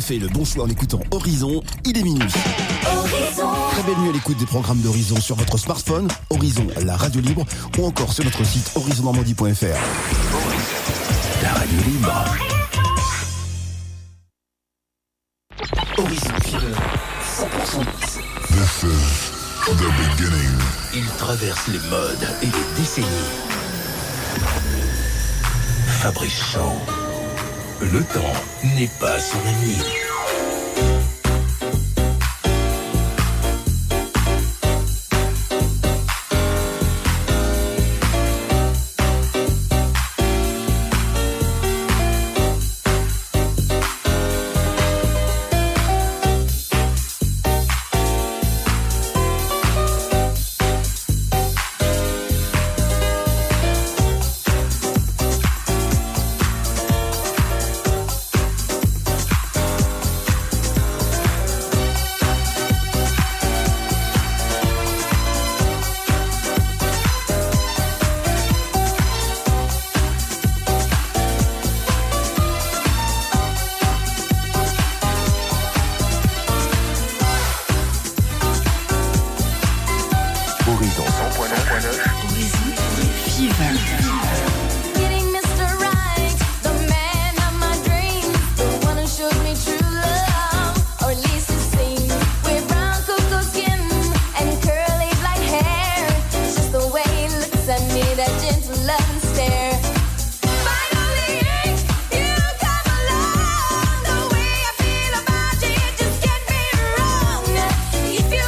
fait le bon choix en écoutant Horizon, il est minuit. Horizon. Très belle nuit à l'écoute des programmes d'Horizon sur votre smartphone, Horizon, la radio libre, ou encore sur notre site horizonnormandie.fr. La radio libre. Horizon Fever, 100% mix. This is the beginning. Il traverse les modes et les décennies. Fabrice Chant. Le temps n'est pas son ami.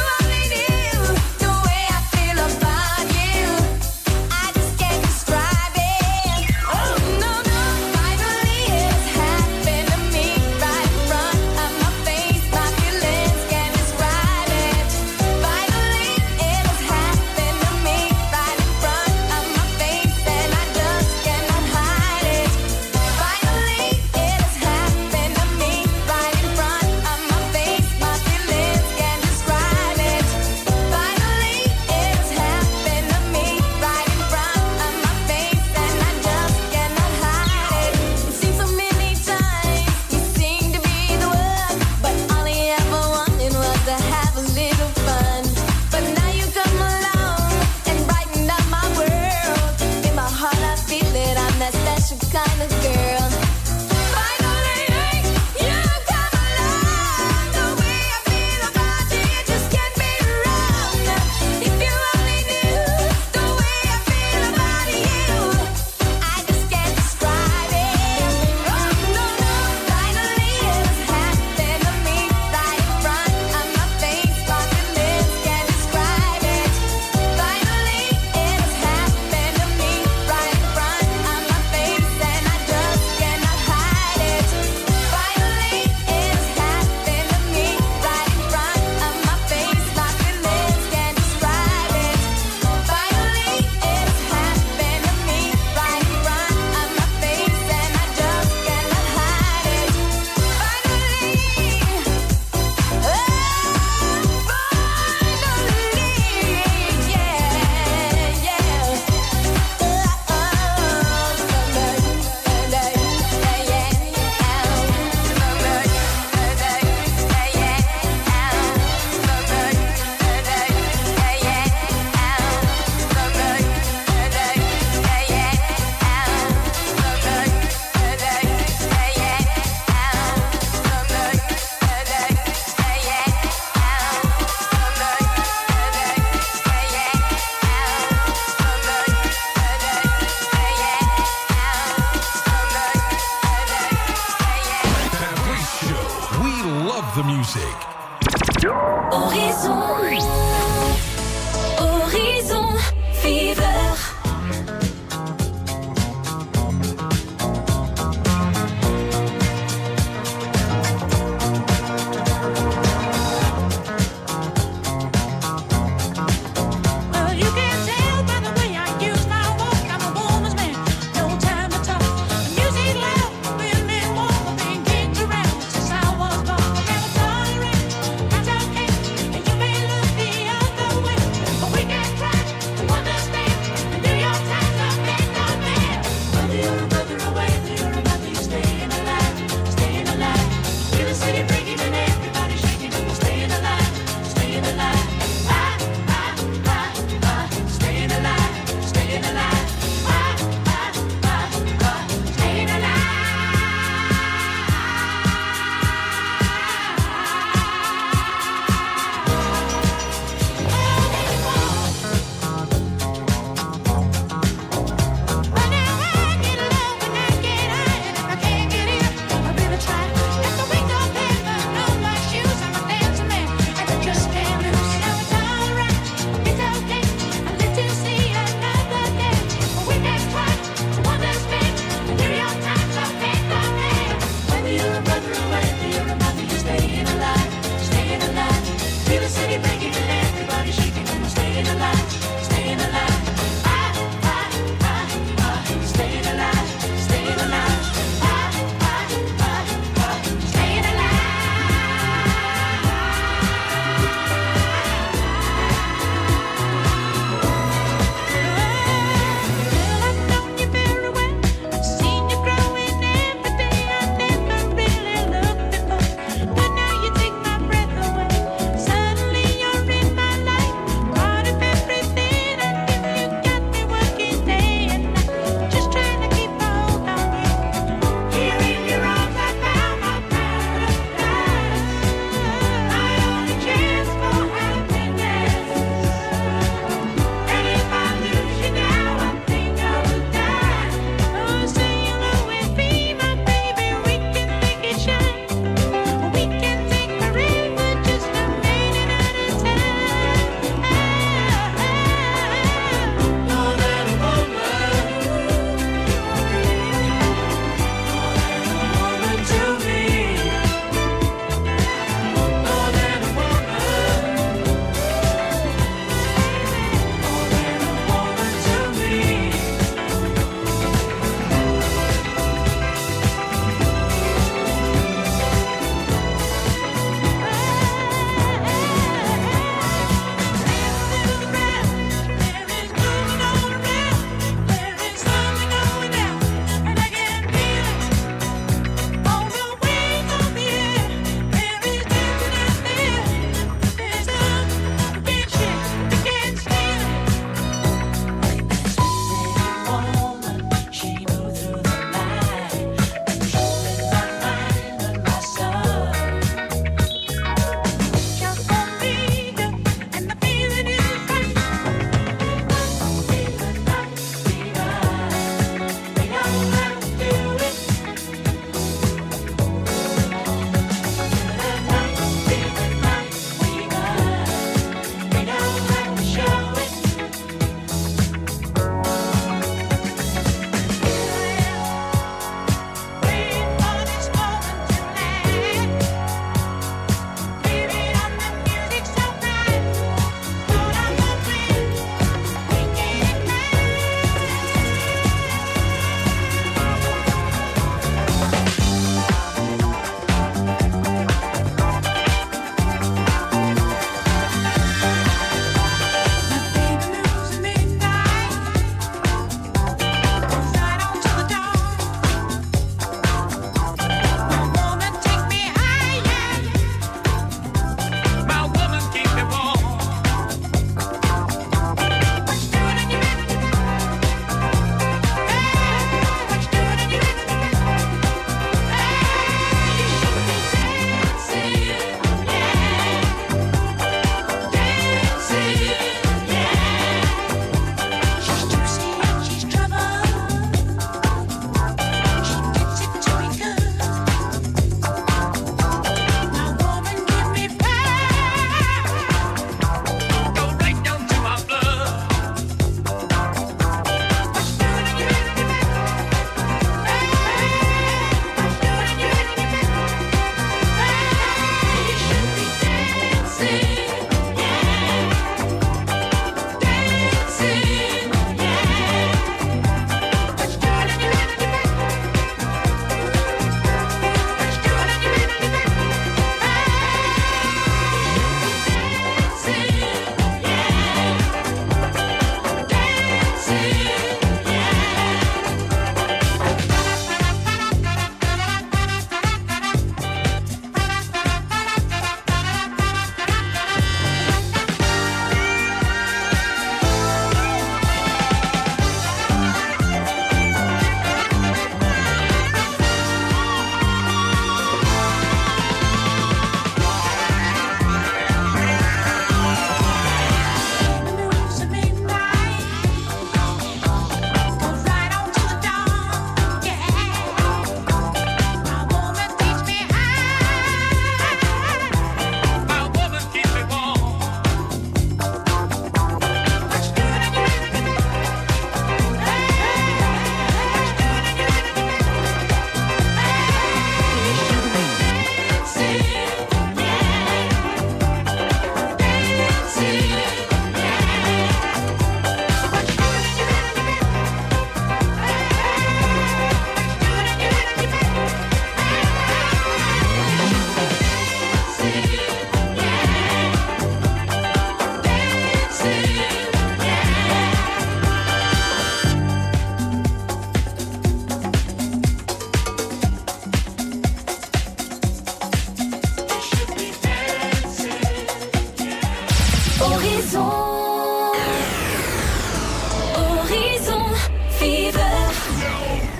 Describe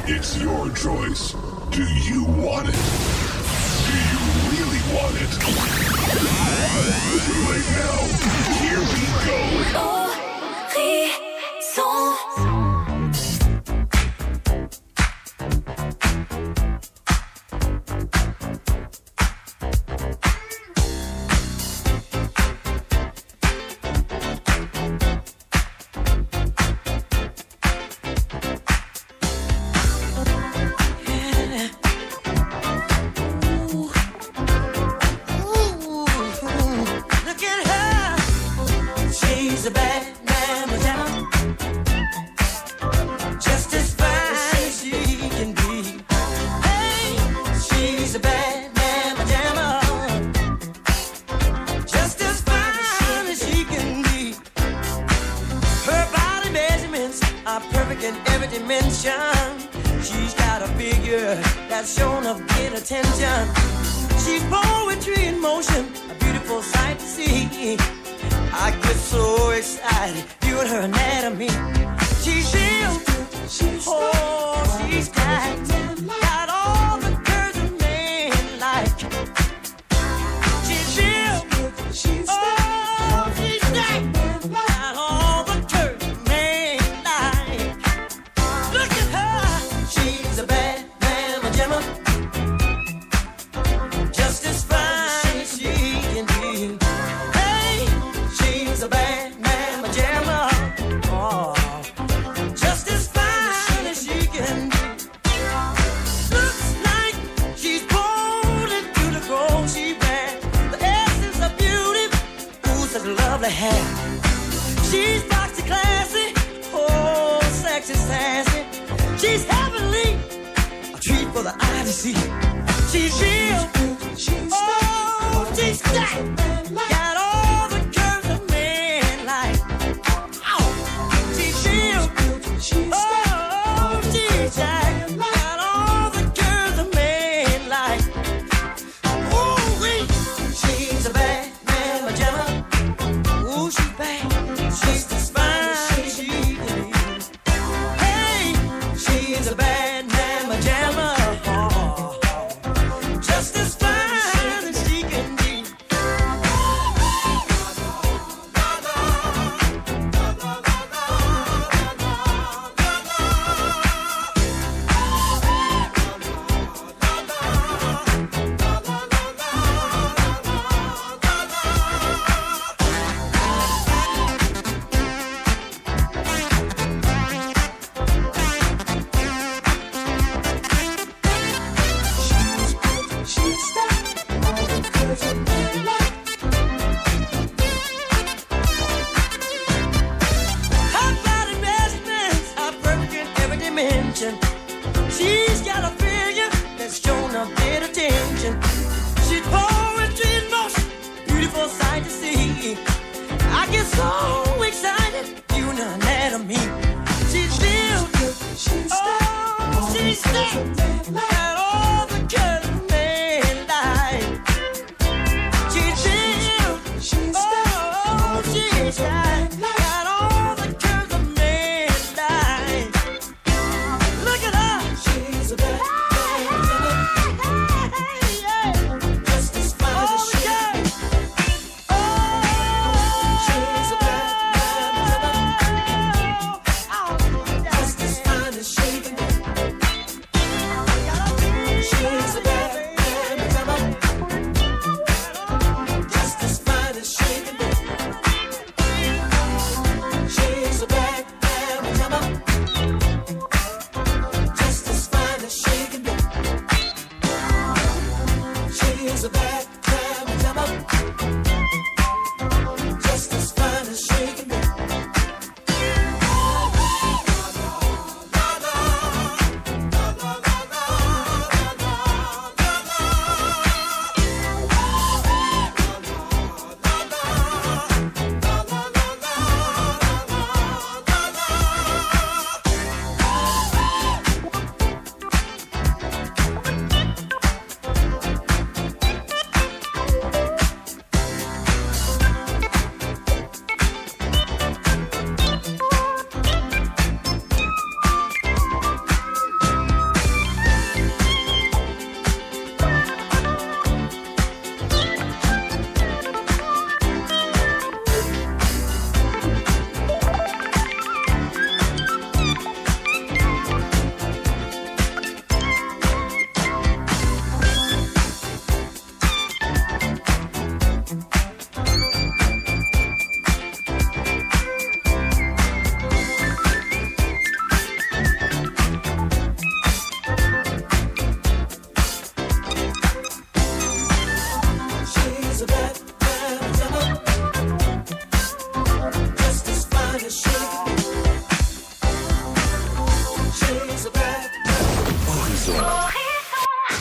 It's your choice. Do you want it? Do you really want it? Right now, here we go.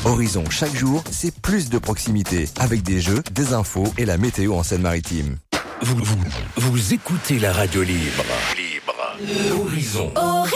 Horizon, chaque jour, c'est plus de proximité, avec des jeux, des infos et la météo en Seine-Maritime. Vous écoutez la radio libre. Horizon.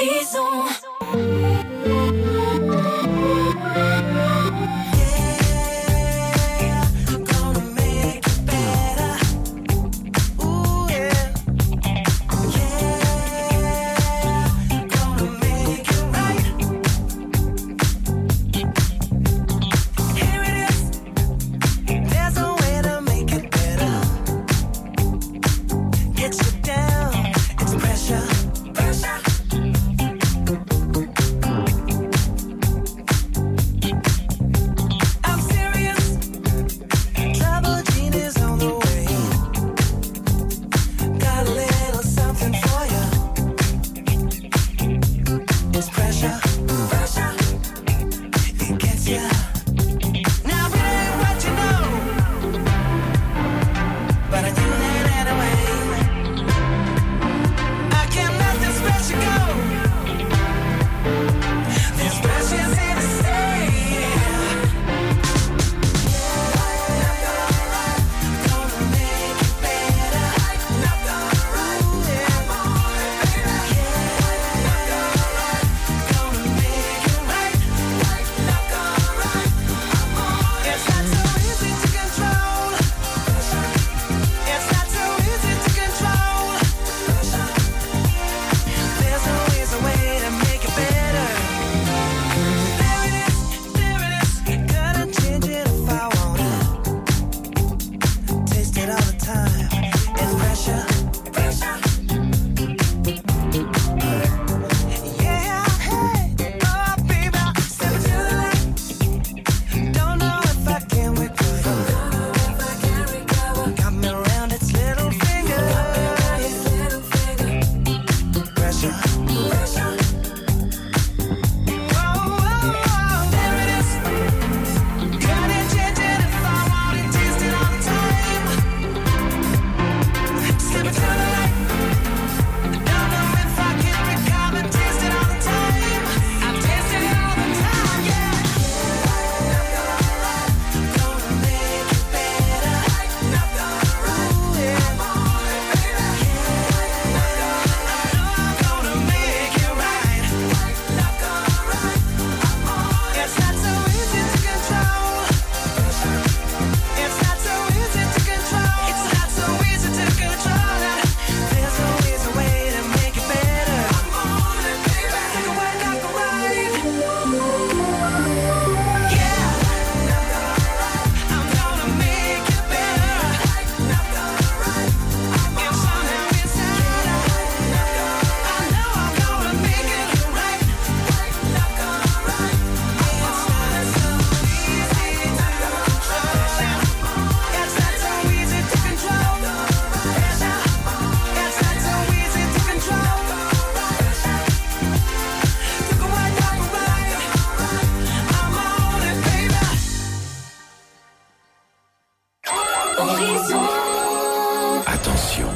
Attention,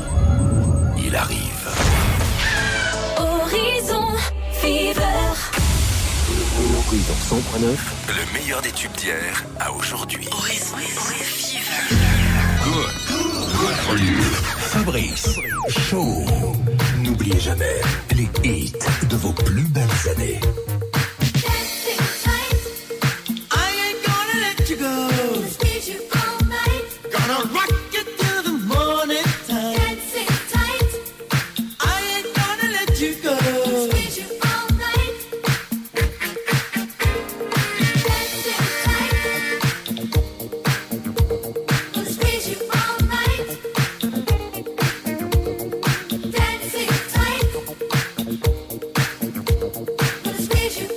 il arrive. Horizon Fever. Horizon 100.9, le meilleur des tubes d'hier à aujourd'hui. Horizon Fever. Good for you. Fabrice, chaud. N'oubliez jamais les hits de vos plus belles années. Squeeze you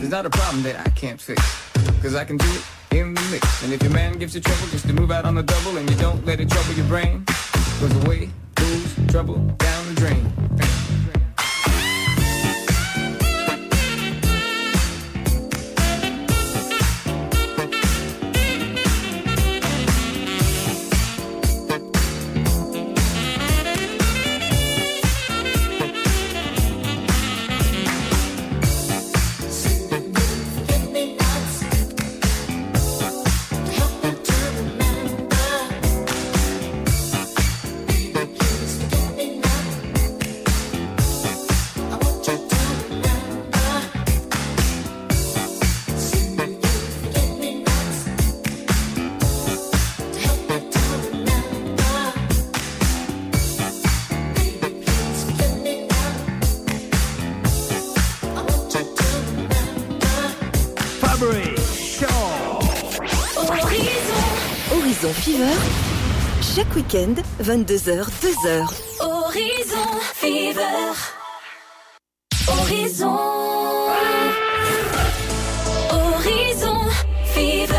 It's not a problem that I can't fix, cause I can do it in the mix. And if your man gives you trouble, just to move out on the double, and you don't let it trouble your brain, cause away goes trouble down the drain. Horizon Fever, chaque week-end, 22h, 2h. Horizon Fever. Horizon. Horizon Fever.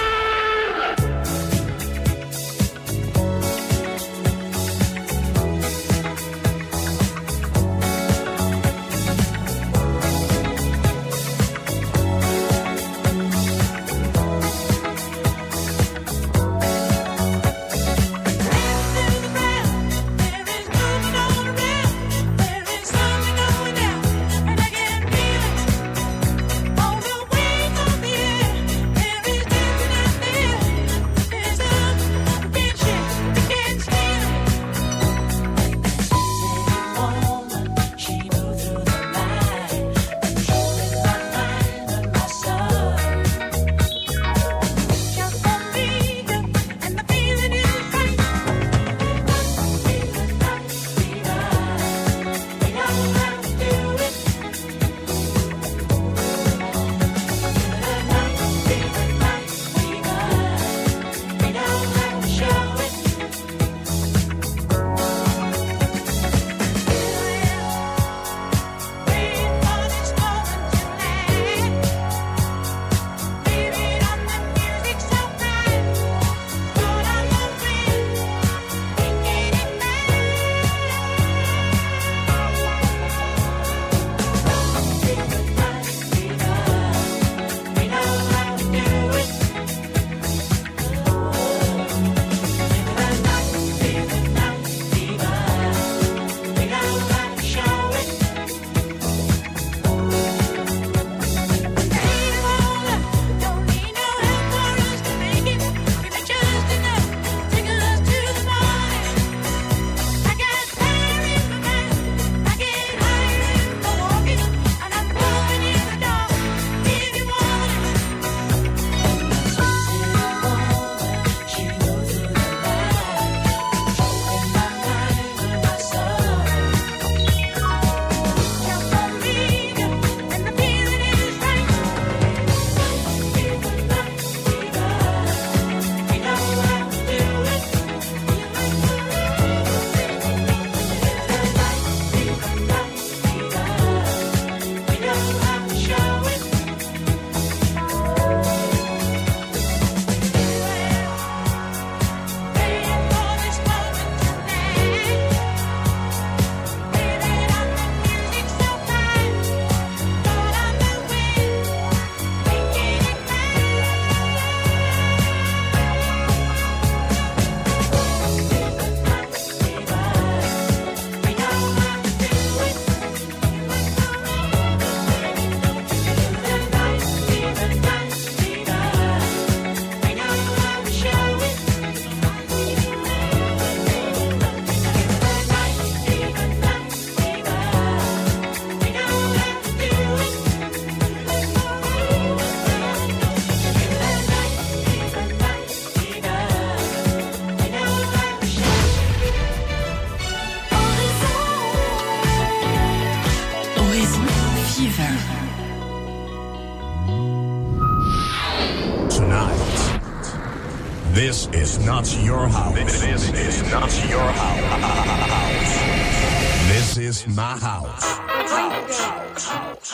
This is not your house. This is not your house. This is my house.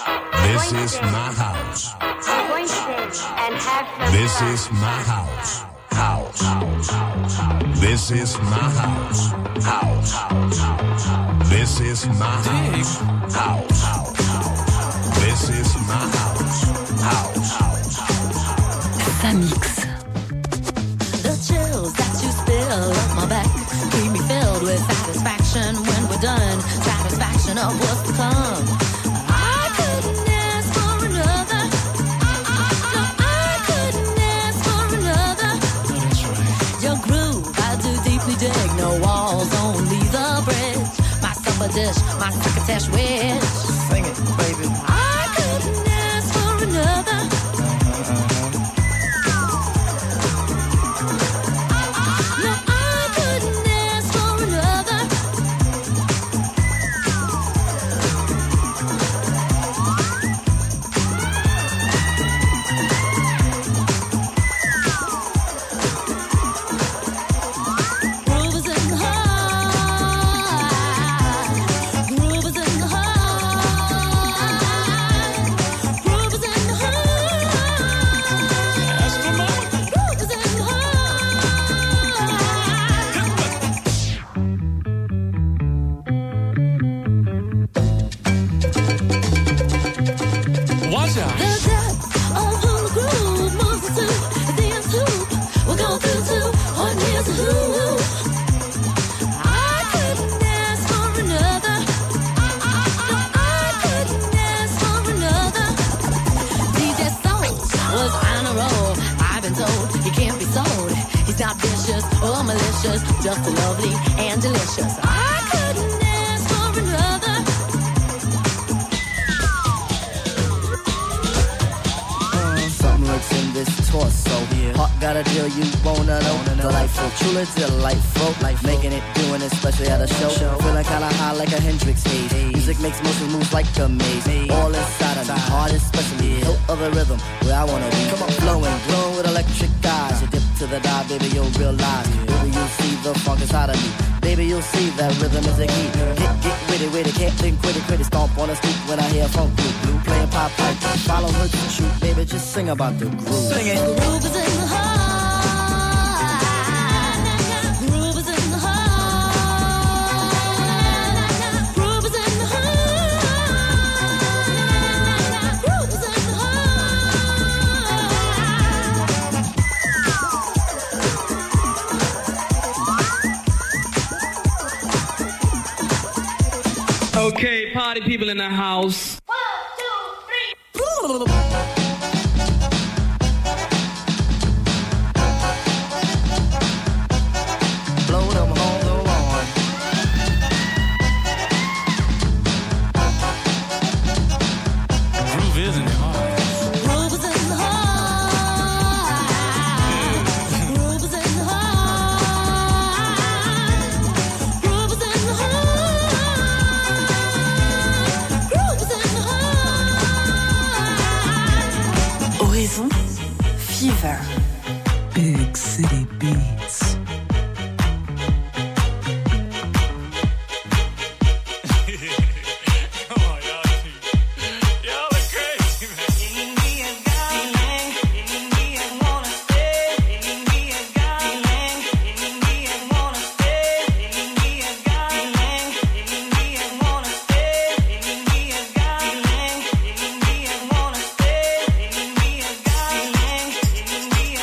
This is my house. This is my house. This is my house. This is my house. This is my house. Samix. The chills that you spill up my back keep me filled with satisfaction when we're done. Satisfaction of what's to come. I couldn't ask for another. No, I couldn't ask for another. Your groove, I do deeply dig. No walls, only the bridge. My supper dish, my crocketesh wish. Sing it, baby. I couldn't ask for another. Just lovely and delicious. I couldn't ask for another. Something lurks in this torso. Heart got a deal you wanna know. Delightful, truly delightful. Making it, doing it, especially at a show. Feeling kinda high like a Hendrix haze. Music makes motion moves like a maze. All inside of me, heart especially. Hilt of the rhythm, where I wanna be. Come on, flowing, glowing with electric eyes. You dip to the dive, baby, you'll realize. Baby, you'll see the funk inside of me. Baby, you'll see that rhythm is a key. Get with it, can't think quit it. Stomp on the street when I hear funk blue playing pop pipe. Follow her to shoot, baby, just sing about the groove. Sing it. The groove is in the heart. Groove is in the heart. Groove is in the heart. Groove is in the heart. Okay, party people in the house. 1, 2, 3. Blow them on the lawn. Groove is in the heart. Groove is in the heart. Groove is in the heart. Groove is in the heart. Groove is in the heart. Horizon Fever. Big City Beats. Yeah.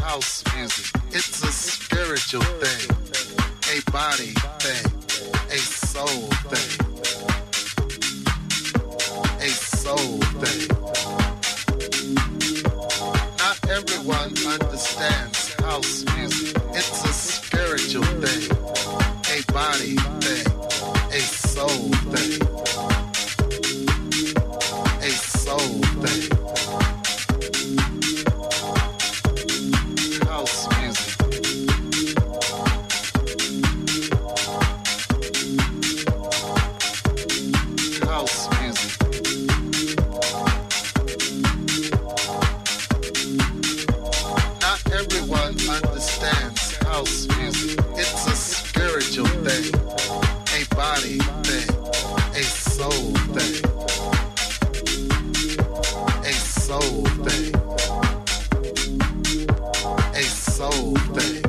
house music. It's a spiritual thing, a body thing, a soul thing, a soul thing. Not everyone understands house music. It's a spiritual thing, a body thing, a soul thing, a soul thing. House music. House music. Not everyone understands house music. It's a spiritual thing, a body thing, a soul thing, a soul thing, a soul thing.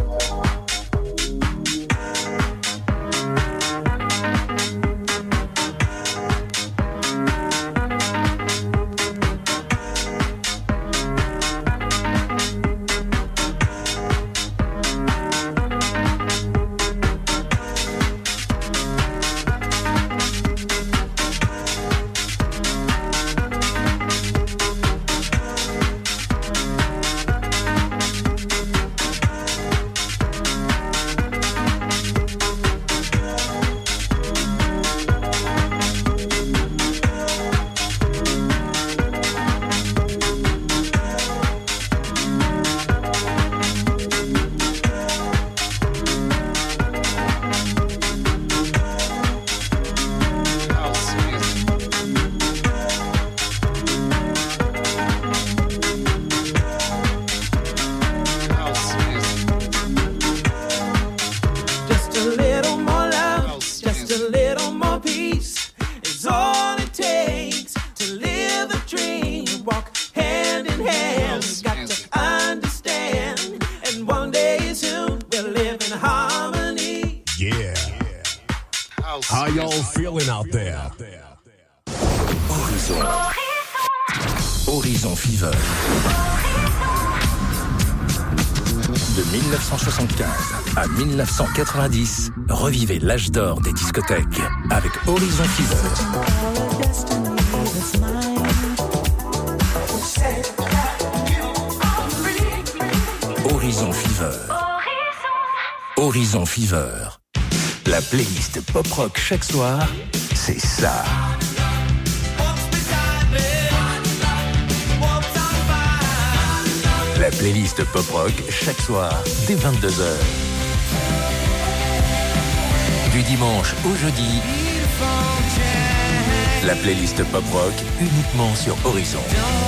How y'all feeling out there? Horizon. Horizon Fever. De 1975 à 1990, revivez l'âge d'or des discothèques avec Horizon Fever. Horizon Fever. Horizon Fever. La playlist pop-rock chaque soir, c'est ça. La playlist pop-rock chaque soir, dès 22h. Du dimanche au jeudi, la playlist pop-rock uniquement sur Horizon.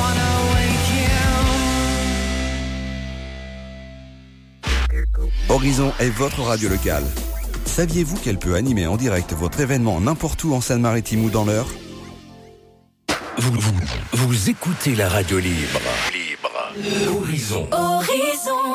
Horizon est votre radio locale. Saviez-vous qu'elle peut animer en direct votre événement n'importe où en Seine-Maritime ou dans l'Eure ? Vous écoutez la radio libre. Horizon. Horizon.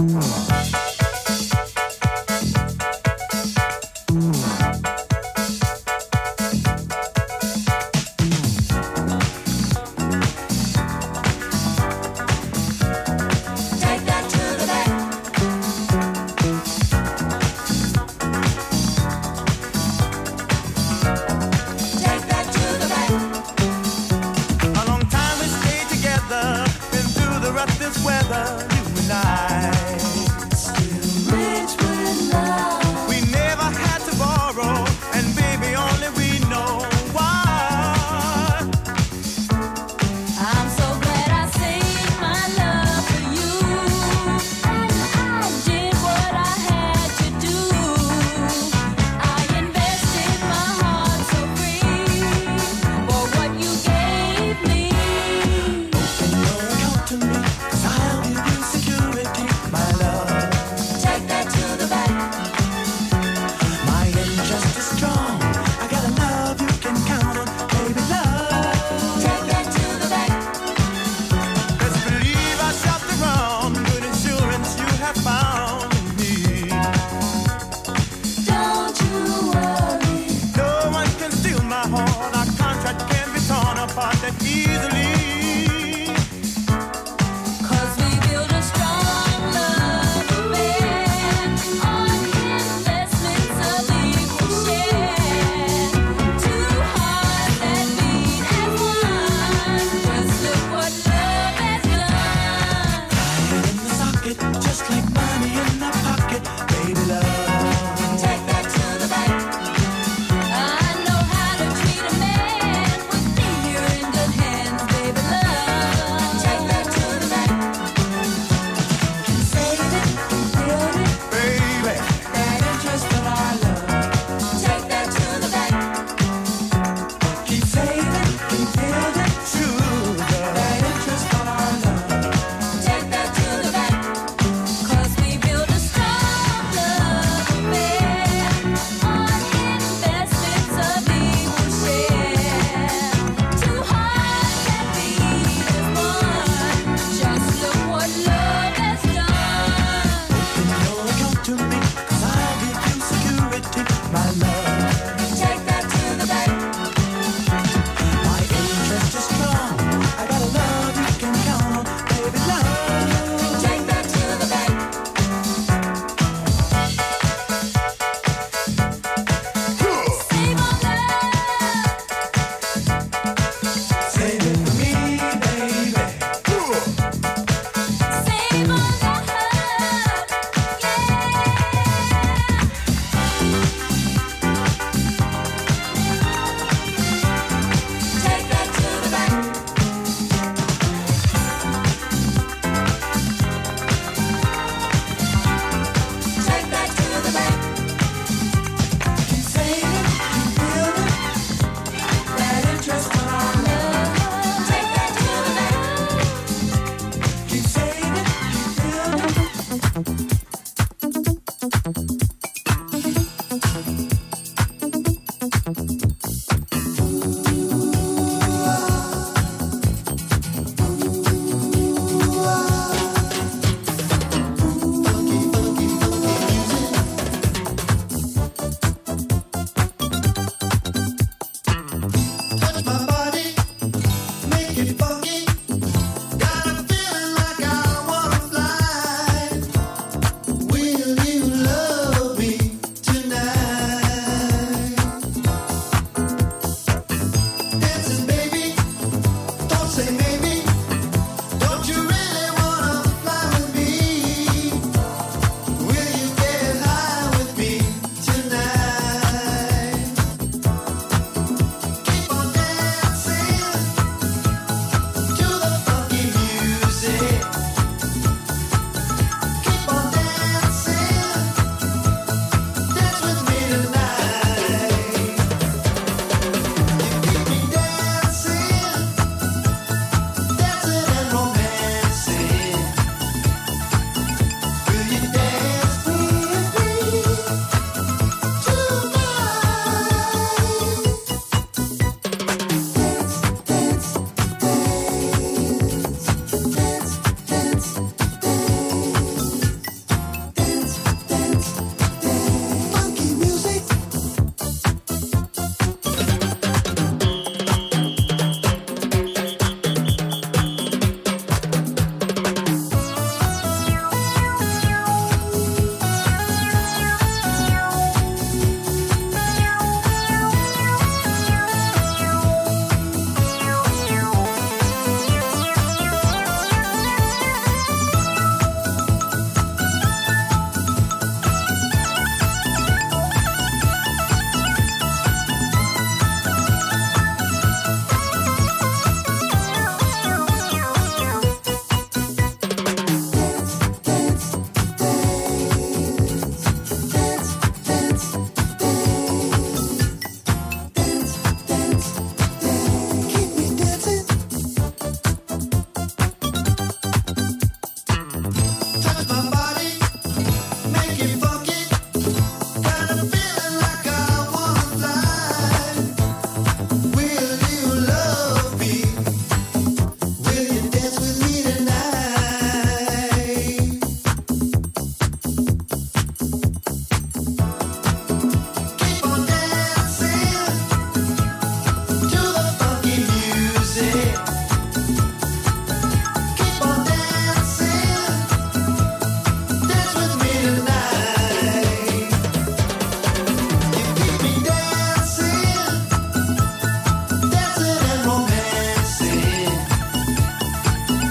Weather, you and I.